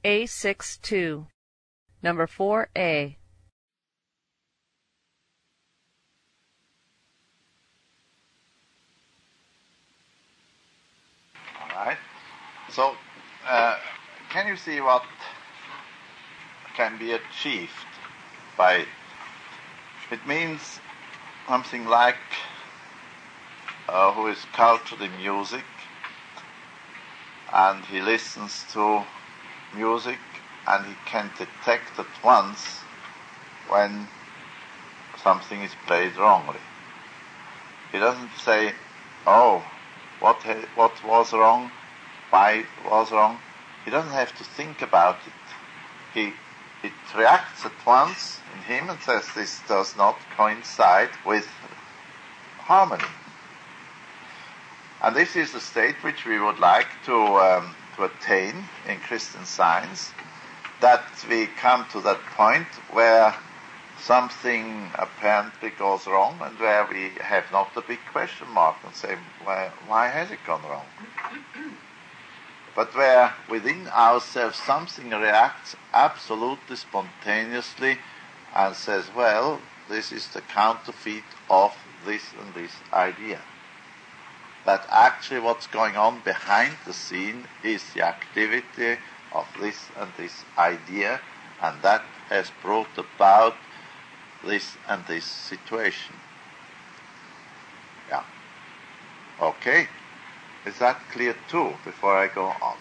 A62, number 4A. All right. So, can you see what can be achieved by it? It means something like who is cultured in music and he listens to music and he can detect at once when something is played wrongly. He doesn't say, oh, what was wrong, why it was wrong. He doesn't have to think about it. It reacts at once in him and says this does not coincide with harmony. And this is the state which we would like to attain in Christian Science, that we come to that point where something apparently goes wrong and where we have not a big question mark and say, why has it gone wrong? But where within ourselves something reacts absolutely spontaneously and says, well, this is the counterfeit of this and this idea. That actually what's going on behind the scene is the activity of this and this idea, and that has brought about this and this situation. Yeah. Okay. Is that clear too, before I go on?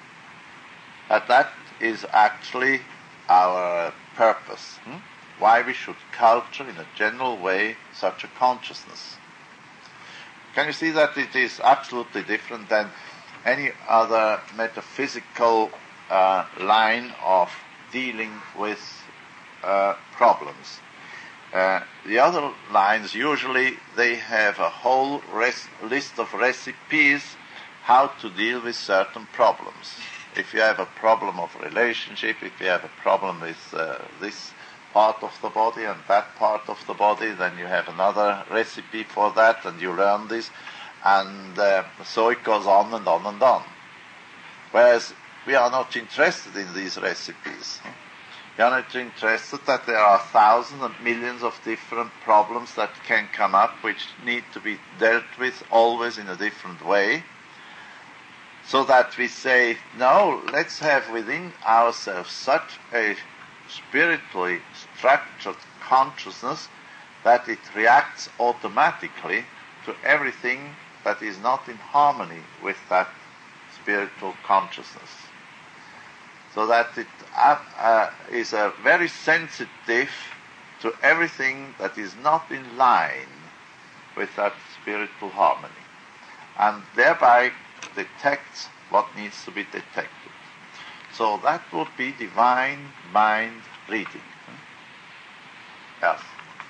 That is actually our purpose. Why we should culture in a general way such a consciousness. Can you see that it is absolutely different than any other metaphysical line of dealing with problems? The other lines, usually they have a whole list of recipes how to deal with certain problems. If you have a problem of relationship, if you have a problem with this part of the body and that part of the body, then you have another recipe for that, and you learn this, and so it goes on and on and on. Whereas we are not interested in these recipes. We are not interested that there are thousands and millions of different problems that can come up which need to be dealt with always in a different way. So that we say, no, let's have within ourselves such a spiritually structured consciousness that it reacts automatically to everything that is not in harmony with that spiritual consciousness. So that it is very sensitive to everything that is not in line with that spiritual harmony, and thereby detects what needs to be detected. So that would be divine mind reading. Yes.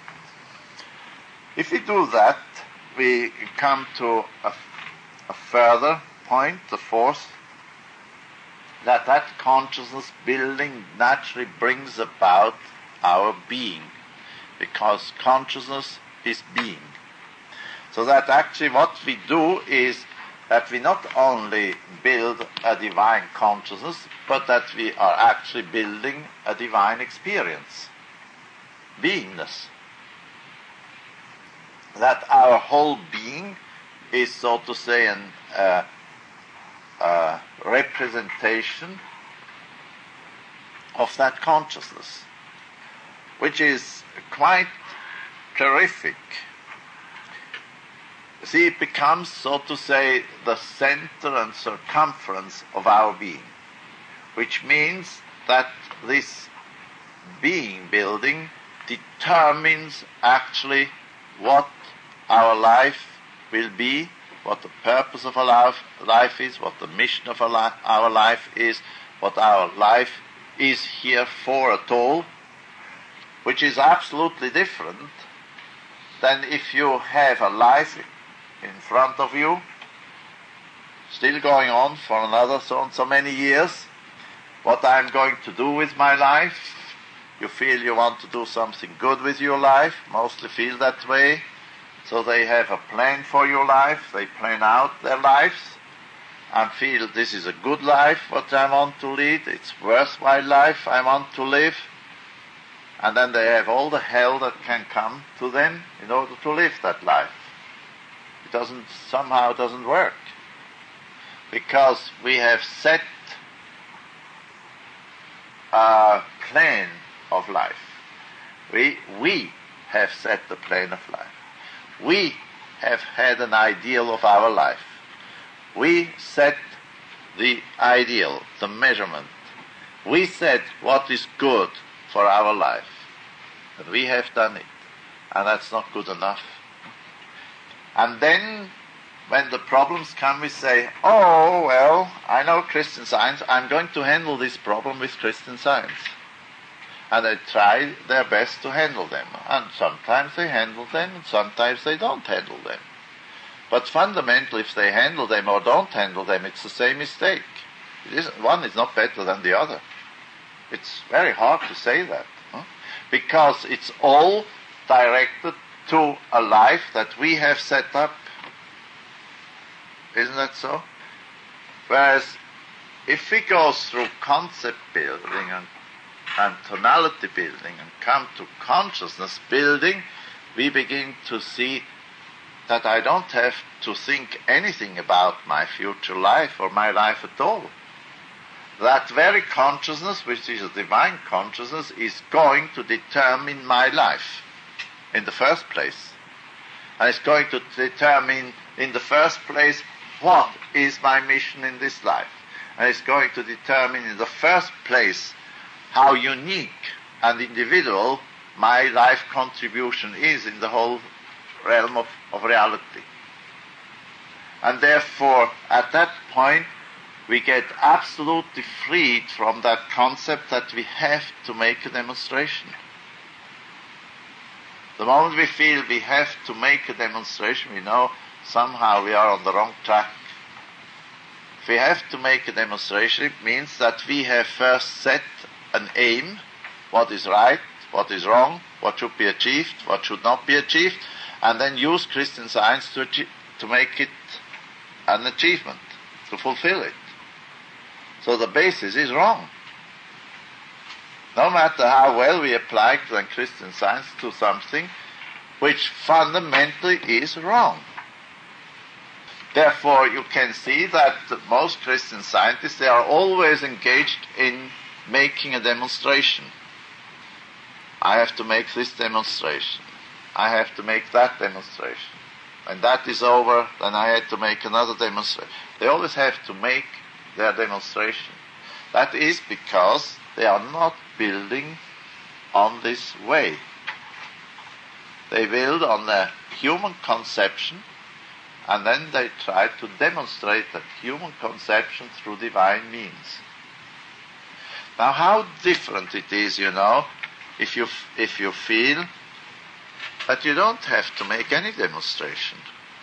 If we do that, we come to a further point, the fourth, that consciousness building naturally brings about our being, because consciousness is being. So that actually what we do is that we not only build a divine consciousness, but that we are actually building a divine experience, beingness. That our whole being is, so to say, a representation of that consciousness, which is quite terrific. See, it becomes, so to say, the center and circumference of our being, which means that this being building determines actually what our life will be, what the purpose of our life is, what the mission of our life is, what our life is here for at all, which is absolutely different than if you have a life in front of you, still going on for another so and so many years. What I'm going to do with my life, you feel you want to do something good with your life, mostly feel that way. So they have a plan for your life, they plan out their lives, and feel this is a good life, what I want to lead, it's worthwhile life I want to live, and then they have all the hell that can come to them in order to live that life. It somehow doesn't work, because we have set a plan of life. We have set the plan of life. We have had an ideal of our life. We set the ideal, the measurement. We set what is good for our life. And we have done it. And that's not good enough. And then, when the problems come, we say, oh, well, I know Christian Science, I'm going to handle this problem with Christian Science. And they try their best to handle them. And sometimes they handle them, and sometimes they don't handle them. But fundamentally, if they handle them or don't handle them, it's the same mistake. One is not better than the other. It's very hard to say that, because it's all directed to a life that we have set up. Isn't that so? Whereas, if we go through concept building and tonality building and come to consciousness building, we begin to see that I don't have to think anything about my future life or my life at all. That very consciousness, which is a divine consciousness, is going to determine my life in the first place. And it's going to determine in the first place what is my mission in this life. And it's going to determine in the first place how unique and individual my life contribution is in the whole realm of reality. And therefore, at that point, we get absolutely freed from that concept that we have to make a demonstration. The moment we feel we have to make a demonstration, we know somehow we are on the wrong track. If we have to make a demonstration, it means that we have first set an aim, what is right, what is wrong, what should be achieved, what should not be achieved, and then use Christian Science to make it an achievement, to fulfill it. So the basis is wrong. No matter how well we apply Christian Science to something which fundamentally is wrong. Therefore, you can see that most Christian scientists, they are always engaged in making a demonstration. I have to make this demonstration. I have to make that demonstration. When that is over, then I had to make another demonstration. They always have to make their demonstration. That is because they are not building on this way. They build on the human conception, and then they try to demonstrate that human conception through divine means. Now, how different it is, if you feel that you don't have to make any demonstration,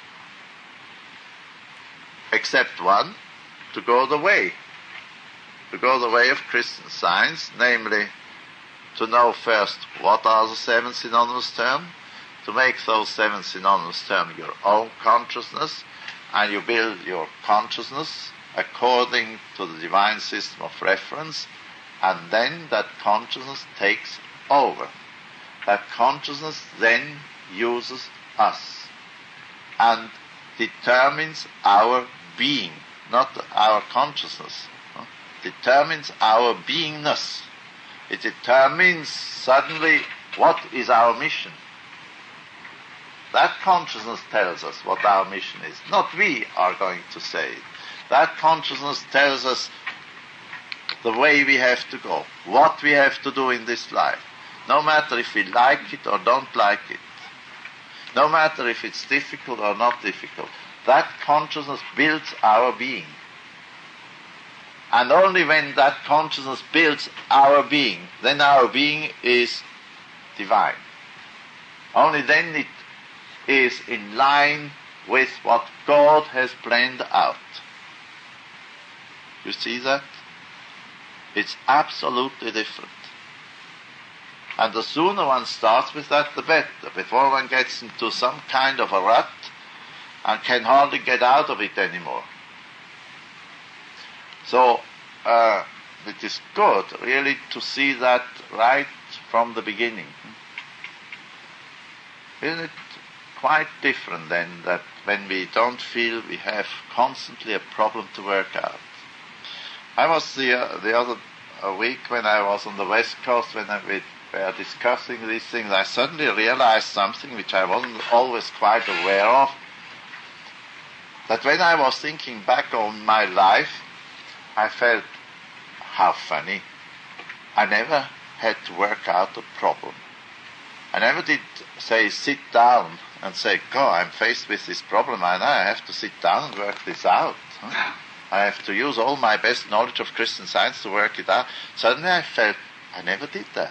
except one, to go the way of Christian Science, namely to know first what are the 7 synonymous terms, to make those 7 synonymous terms your own consciousness, and you build your consciousness according to the divine system of reference, and then that consciousness takes over. That consciousness then uses us and determines our being, not our consciousness. Determines our beingness. It determines suddenly what is our mission. That consciousness tells us what our mission is. Not we are going to say it. That consciousness tells us the way we have to go, what we have to do in this life. No matter if we like it or don't like it. No matter if it's difficult or not difficult. That consciousness builds our being. And only when that consciousness builds our being, then our being is divine. Only then it is in line with what God has planned out. You see that? It's absolutely different. And the sooner one starts with that, the better, before one gets into some kind of a rut and can hardly get out of it anymore. So it is good, really, to see that right from the beginning. Isn't it quite different then that when we don't feel we have constantly a problem to work out? I was the other week when I was on the West Coast when we were discussing these things, I suddenly realized something which I wasn't always quite aware of, that when I was thinking back on my life, I felt, how funny. I never had to work out a problem. I never did say sit down and say, God, I'm faced with this problem, and I have to sit down and work this out. I have to use all my best knowledge of Christian Science to work it out. Suddenly I felt, I never did that.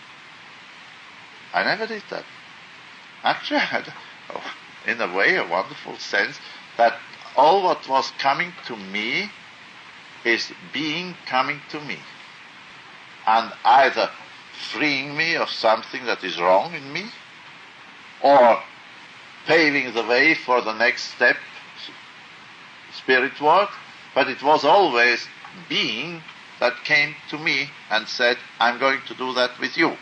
I never did that. Actually, I had, in a way, a wonderful sense that all what was coming to me is being coming to me. And either freeing me of something that is wrong in me, or paving the way for the next step, spiritward, but it was always being that came to me and said, I'm going to do that with you.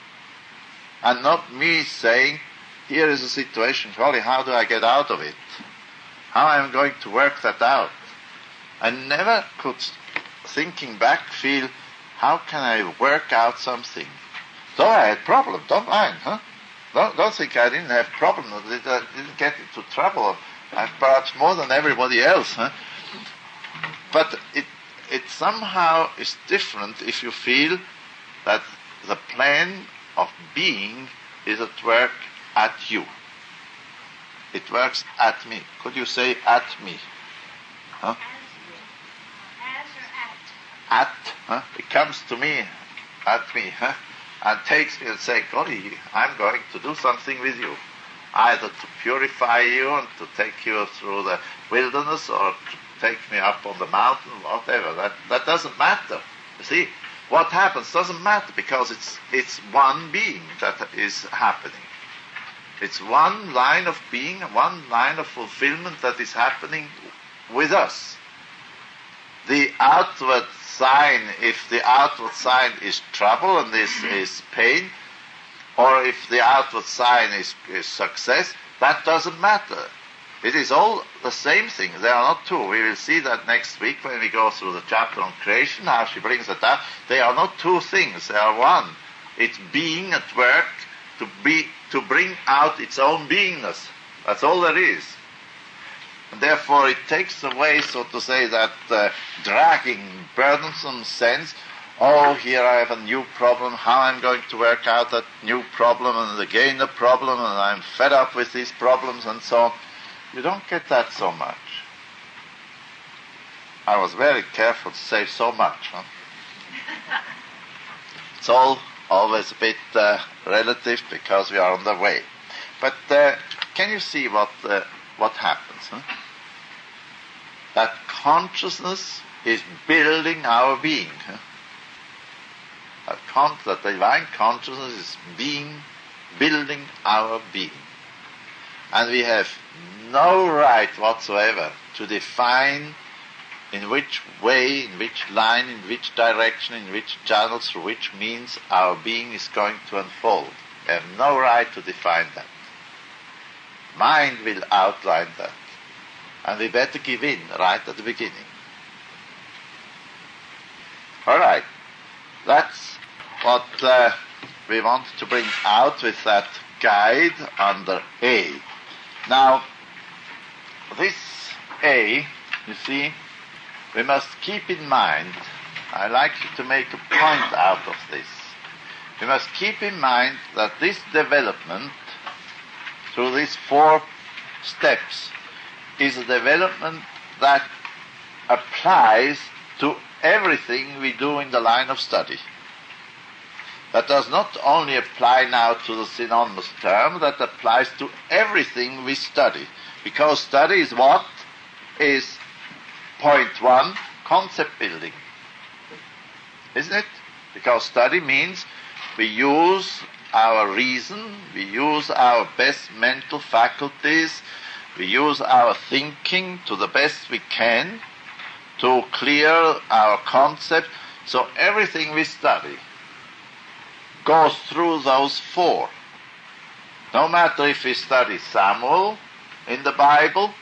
And not me saying, here is a situation, Holly, how do I get out of it? How am I going to work that out? I never could, thinking back, feel, how can I work out something? Though I had problems, don't mind, huh? Don't think I didn't have problems, I didn't get into trouble, perhaps more than everybody else, huh? But it somehow is different if you feel that the plan of being is at work at you. It works at me. Could you say at me? Huh? As or at? At, huh? It comes to me, at me, huh? And takes me and says, Golly, I'm going to do something with you. Either to purify you and to take you through the wilderness or to take me up on the mountain, whatever. That doesn't matter. You see, what happens doesn't matter because it's one being that is happening. It's one line of being, one line of fulfillment that is happening with us. The outward sign, if the outward sign is trouble and is pain, or if the outward sign is success, that doesn't matter. It is all the same thing. They are not two. We will see that next week when we go through the chapter on creation, how she brings it up. They are not two things. They are one. It's being at work to bring out its own beingness. That's all there is. And therefore it takes away, so to say, that dragging, burdensome sense. Oh, here I have a new problem, how I'm going to work out that new problem, and again a problem, and I'm fed up with these problems, and so on. You don't get that so much. I was very careful to say so much. Huh? It's all always a bit relative because we are on the way. But can you see what happens? Huh? That consciousness is building our being. Huh? That divine consciousness is building our being. And we have no right whatsoever to define in which way, in which line, in which direction, in which channel, through which means our being is going to unfold. We have no right to define that. Mind will outline that. And we better give in right at the beginning. All right. That's what we want to bring out with that guide under A. Now, this A, you see, we must keep in mind, I like to make a point out of this. We must keep in mind that this development, through these 4 steps, is a development that applies to everything we do in the line of study. That does not only apply now to the synonymous term, that applies to everything we study. Because study is what? Is point 1, concept building. Isn't it? Because study means we use our reason, we use our best mental faculties, we use our thinking to the best we can to clear our concept. So everything we study goes through those four. No matter if we study Samuel in the Bible,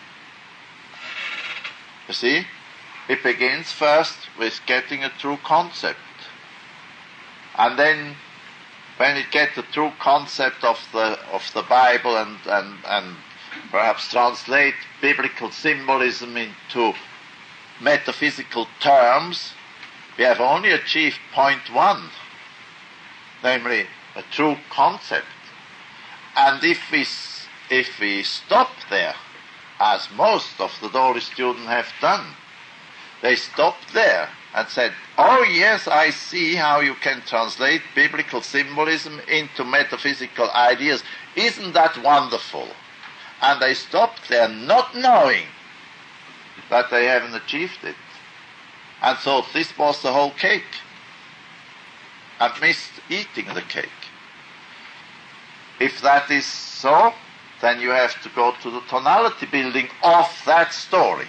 you see, it begins first with getting a true concept. And then when we get the true concept of the Bible and perhaps translate biblical symbolism into metaphysical terms, we have only achieved point one, namely a true concept. And if we stop there, as most of the Doli students have done, they stopped there and said, oh yes, I see how you can translate biblical symbolism into metaphysical ideas. Isn't that wonderful? And they stopped there not knowing that they haven't achieved it. And so this was the whole cake. And missed eating the cake. If that is so, then you have to go to the tonality building of that story.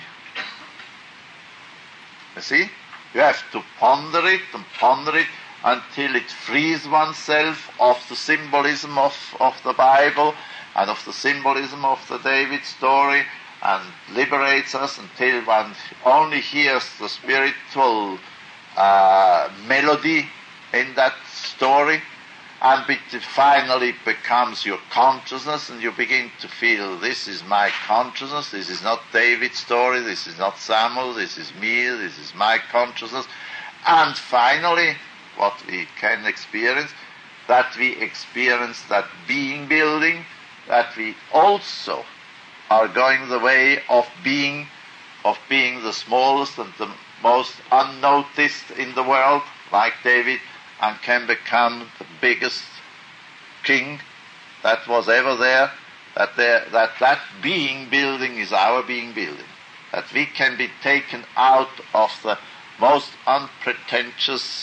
You see? You have to ponder it until it frees oneself of the symbolism of the Bible and of the symbolism of the David story, and liberates us until one only hears the spiritual melody in that story, and it finally becomes your consciousness, and you begin to feel, this is my consciousness, this is not David's story, this is not Samuel, this is me, this is my consciousness. And finally, what we can experience, that we experience that being building, that we also are going the way of being the smallest and the most unnoticed in the world, like David, and can become the biggest king that was ever there, that being building is our being building, that we can be taken out of the most unpretentious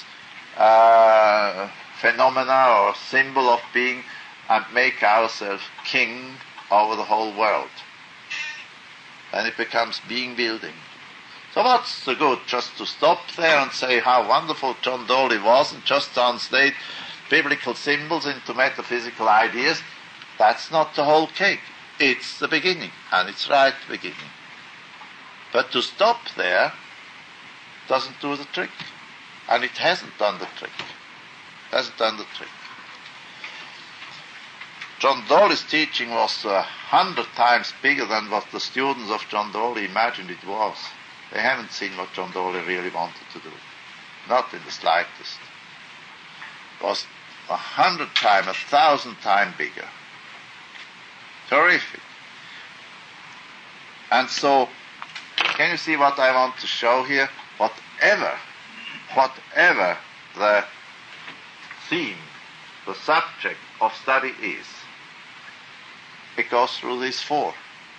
phenomena or symbol of being and make ourselves king over the whole world. And it becomes being building. So what's the good? Just to stop there and say how wonderful John Doli was and just translate biblical symbols into metaphysical ideas? That's not the whole cake. It's the beginning, and it's right beginning. But to stop there doesn't do the trick. And it hasn't done the trick. John Doli's teaching was 100 times bigger than what the students of John Doli imagined it was. They haven't seen what John Doli really wanted to do. Not in the slightest. It was 100 times, 1,000 times bigger. Terrific. And so, can you see what I want to show here? Whatever the theme, the subject of study is, it goes through these four.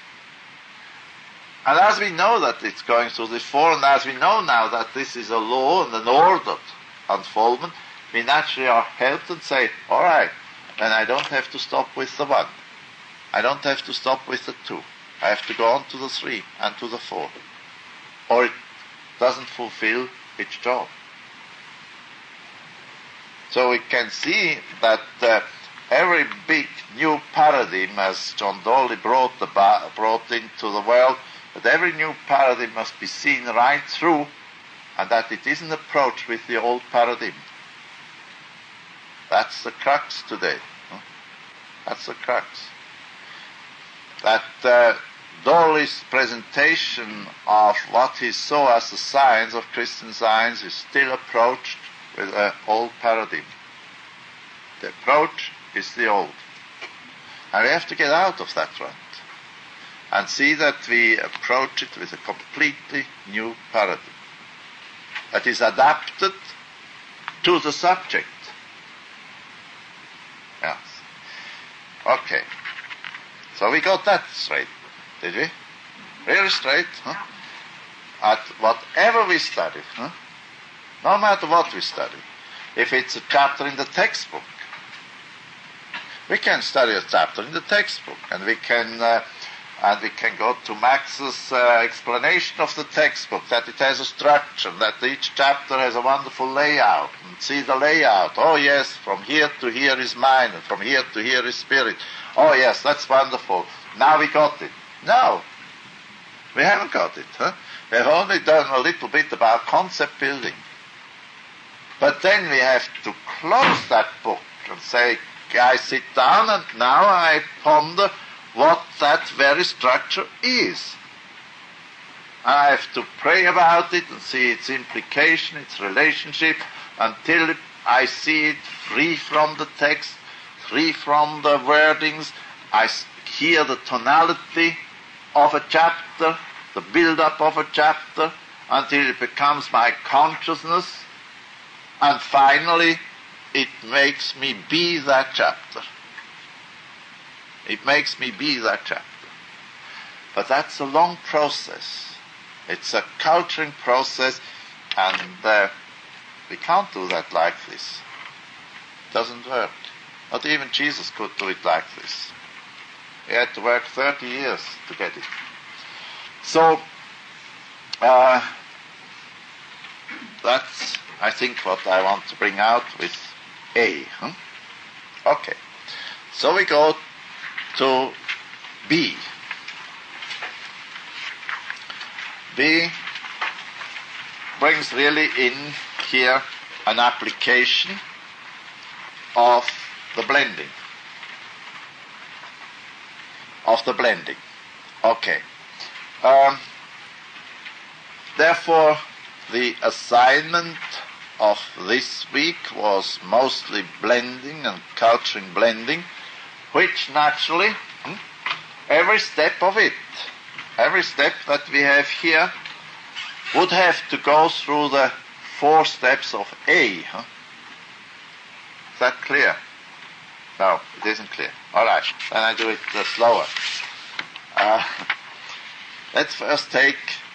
And as we know that it's going through these four, and as we know now that this is a law and an ordered unfoldment, we naturally are helped and say, all right, then I don't have to stop with the one. I don't have to stop with the two. I have to go on to the three and to the four. Or it doesn't fulfill its job. So we can see that every big new paradigm, as John Doli brought into the world, that every new paradigm must be seen right through, and that it isn't approached with the old paradigm. That's the crux today. That's the crux. That Doli's presentation of what he saw as the science of Christian Science is still approached with an old paradigm. The approach is the old. And we have to get out of that rut and see that we approach it with a completely new paradigm that is adapted to the subject. Yes. Okay. So we got that straight, did we? Really straight, huh? At whatever we study, huh? No matter what we study, if it's a chapter in the textbook, we can study a chapter in the textbook, and we can And we can go to Max's explanation of the textbook, that it has a structure, that each chapter has a wonderful layout, and see the layout. Oh yes, from here to here is mind, and from here to here is spirit. Oh yes, that's wonderful. Now we got it. No, we haven't got it. We have only done a little bit about concept building. But then we have to close that book and say, I sit down and now I ponder what that very structure is. I have to pray about it and see its implication, its relationship, until I see it free from the text, free from the wordings. I hear the tonality of a chapter, the build-up of a chapter, until it becomes my consciousness, and finally it makes me be that chapter. It makes me be that chapter. But that's a long process. It's a culturing process, and we can't do that like this. It doesn't work. Not even Jesus could do it like this. He had to work 30 years to get it. So, that's, I think, what I want to bring out with A. Okay. So we go to B. B brings really in here an application of the blending. Okay. Therefore, the assignment of this week was mostly blending and culturing blending, which naturally, every step of it, every step that we have here, would have to go through the 4 steps of A. Is that clear? No, it isn't clear. All right, then I do it slower. Let's first take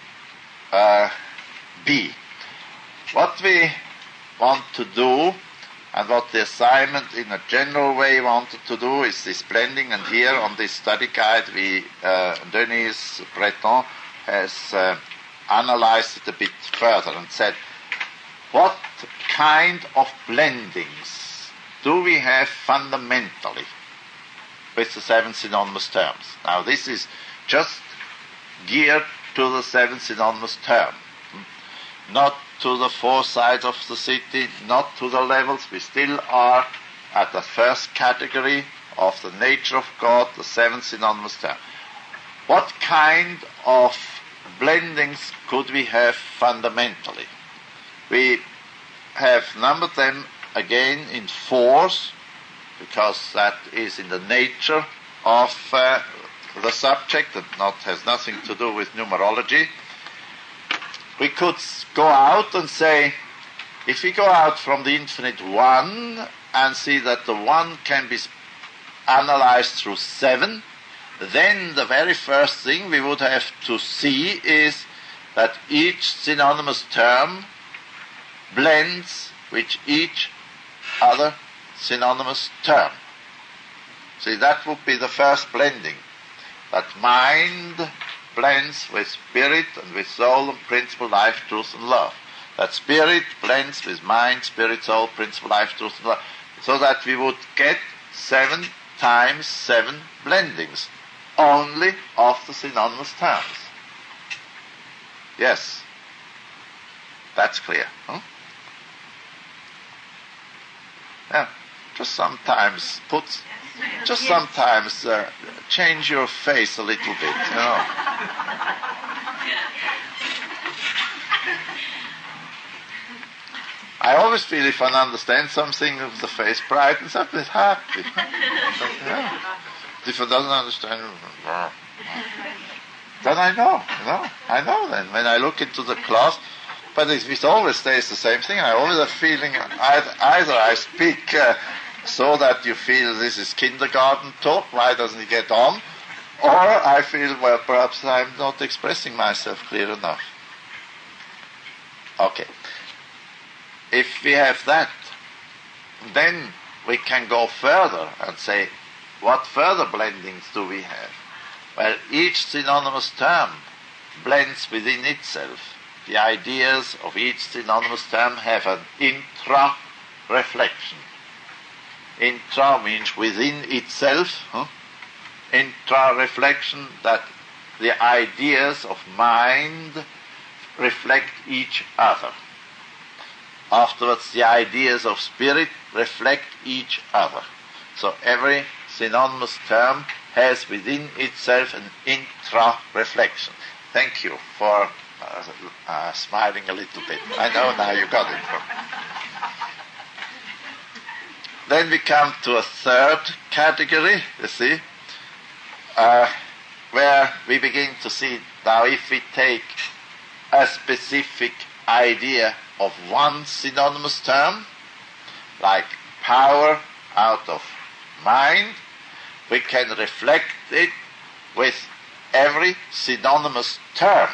B. What we want to do, and what the assignment in a general way wanted to do, is this blending. And here on this study guide, Denise Breton has analyzed it a bit further and said, what kind of blendings do we have fundamentally with the 7 synonymous terms? Now, this is just geared to the 7 synonymous term, not to the 4 sides of the city, not to the levels. We still are at the first category of the nature of God, the 7 synonymous term. What kind of blendings could we have fundamentally? We have numbered them again in 4s, because that is in the nature of the subject and has nothing to do with numerology. We could go out and say, if we go out from the infinite 1 and see that the 1 can be analyzed through 7, then the very first thing we would have to see is that each synonymous term blends with each other synonymous term. See, that would be the first blending. That mind blends with spirit and with soul and principle, life, truth, and love. That spirit blends with mind, spirit, soul, principle, life, truth, and love. So that we would get 7 times 7 blendings, only of the synonymous terms. Yes, that's clear. Yeah, just sometimes change your face a little bit, I always feel if one understands something, the face brightens up, it's happy. If one doesn't understand, then I know then. When I look into the class, but it always stays the same thing. I always have a feeling either I speak so that you feel this is kindergarten talk, why doesn't he get on? Or I feel, well, perhaps I'm not expressing myself clear enough. Okay. If we have that, then we can go further and say, what further blendings do we have? where each synonymous term blends within itself. The ideas of each synonymous term have an intra-reflection. Intra means within itself. Intra-reflection, that the ideas of mind reflect each other. Afterwards, the ideas of spirit reflect each other. So every synonymous term has within itself an intra-reflection. Thank you for smiling a little bit. I know now you got it. Then we come to a third category, you see, where we begin to see now if we take a specific idea of one synonymous term, like power out of mind, we can reflect it with every synonymous term.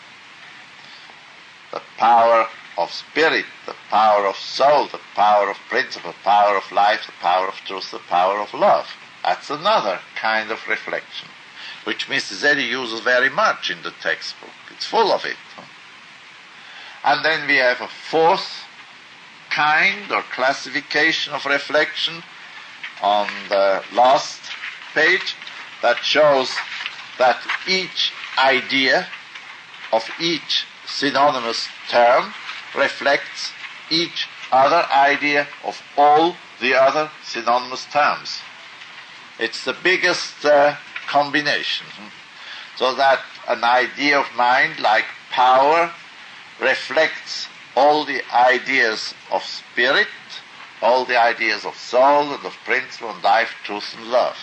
The power of spirit, the power of soul, the power of principle, the power of life, the power of truth, the power of love. That's another kind of reflection, which Mrs. Eddy uses very much in the textbook. It's full of it. And then we have a fourth kind or classification of reflection on the last page that shows that each idea of each synonymous term reflects each other idea of all the other synonymous terms. It's the biggest combination. So that an idea of mind like power reflects all the ideas of spirit, all the ideas of soul and of principle and life, truth and love.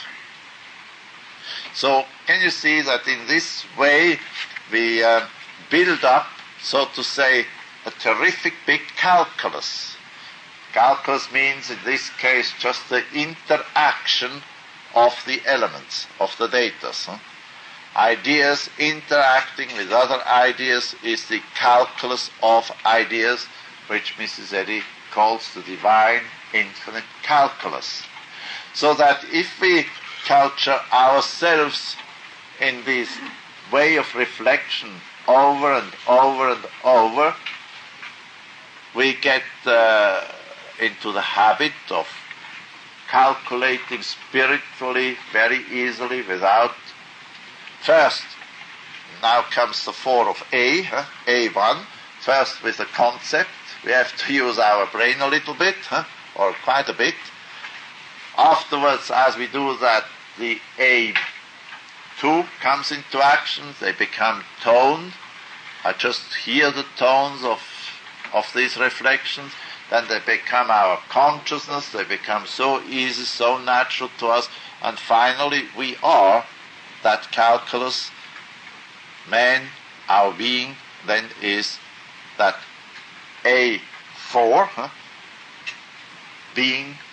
So can you see that in this way we build up, so to say, a terrific big calculus. Calculus means in this case just the interaction of the elements, of the data. Ideas interacting with other ideas is the calculus of ideas, which Mrs. Eddy calls the divine infinite calculus. So that if we culture ourselves in this way of reflection over and over and over, we get into the habit of calculating spiritually very easily without. First, now comes the 4 of A, A1. First with the concept, we have to use our brain a little bit, or quite a bit. Afterwards, as we do that, the A2 comes into action. They become toned. I just hear the tones of these reflections. Then they become our consciousness. They become so easy, so natural to us. And finally, we are that calculus. Man, our being, then is that A4, being,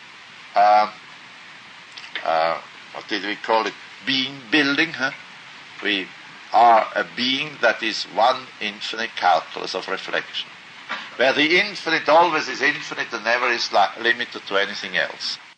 what did we call it? Being building. We are a being that is one infinite calculus of reflection, where the infinite always is infinite and never is limited to anything else.